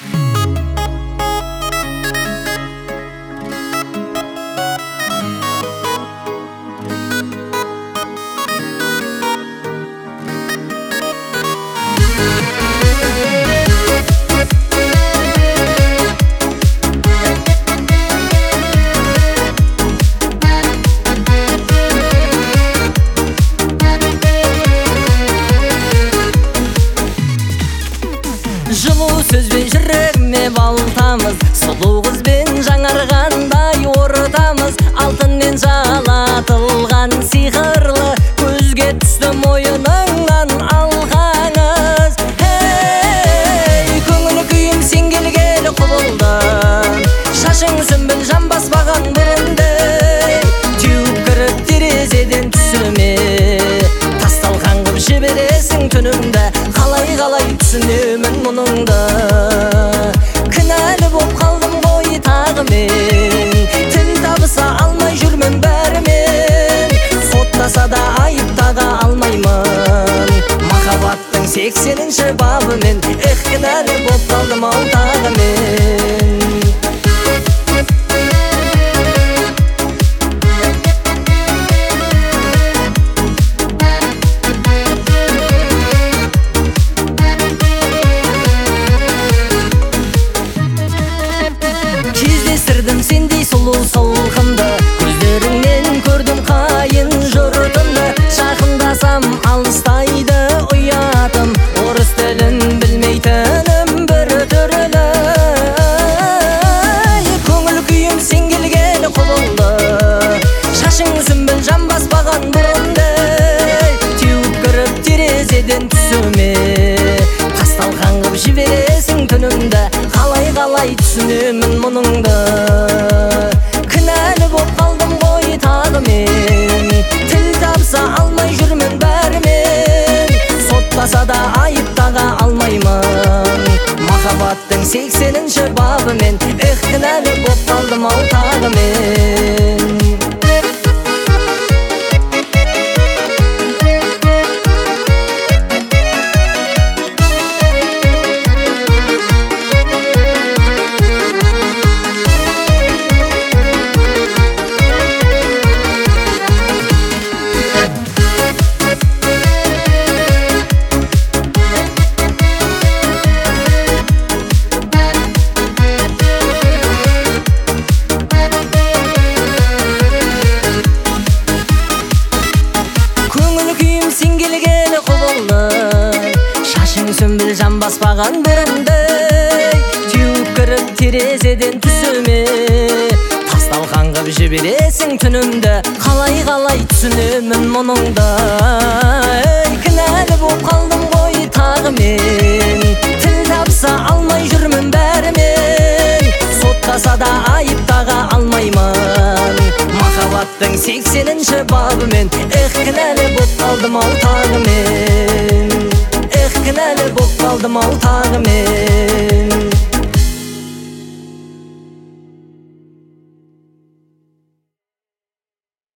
Жылу сөзбен жүрегіме балтамыз, сұлу қызбен жаңарғандай ортамыз. Алтынмен жалатылған сиқырлы, көзге түсті мойыныңнан алғаңыз. Көңіл күйім сен келгелі құбылды, шашың сүмбіл жан баспаған бұрындай. Теуіп кіріп терезеден түсіме, тасталған қып жібересің түнімді. Қалай түсінемін мұныңды, кінәлі боп қалдым ғой тағы мен. Тіл табыса алмай жүрмін бәрімен, соттаса да айып таға алмаймын. Махаббаттың 80-ші бабымен, кінәлі боп қалдым ау тағы мен. Сендей сұлу солқынды, көздеріңнен көрдім қайын жұртымды. Жақындасам алыстайды ұятым, орыс тілін білмейтінім бір түрлі. Көңіл күйім сен келгелі құбылды, шашың сүмбіл жан баспаған бұрындай. Теуіп кіріп терезеден түсіме, тасталған қып жібересің түнімді. Қалай түсінемін мұныңды, кінәлі боп қалдым ғой тағы мен. Тіл табыса алмай жүрмін бәрімен, соттаса да айып таға алмаймын. Махаббаттың 80-ші бабымен, кінәлі боп қалдым ау тағы мен. Сен келгелі құбылды, шашың сүмбіл жан баспаған бұрындай. Теуіп кіріп терезеден түсіме, тасталған қып жібересің түнімді. Қалай түсінемін мұныңды, кінәлі боп қалдым ғой тағы мен. Тіл табыса алмай жүрмін бәрімен, соттаса да айып таға алмаймын. Махаббаттың 80-ші бабымен, кінәлі боп қалдым ау тағы мен. Кінәлі боп қалдым ау тағы мен.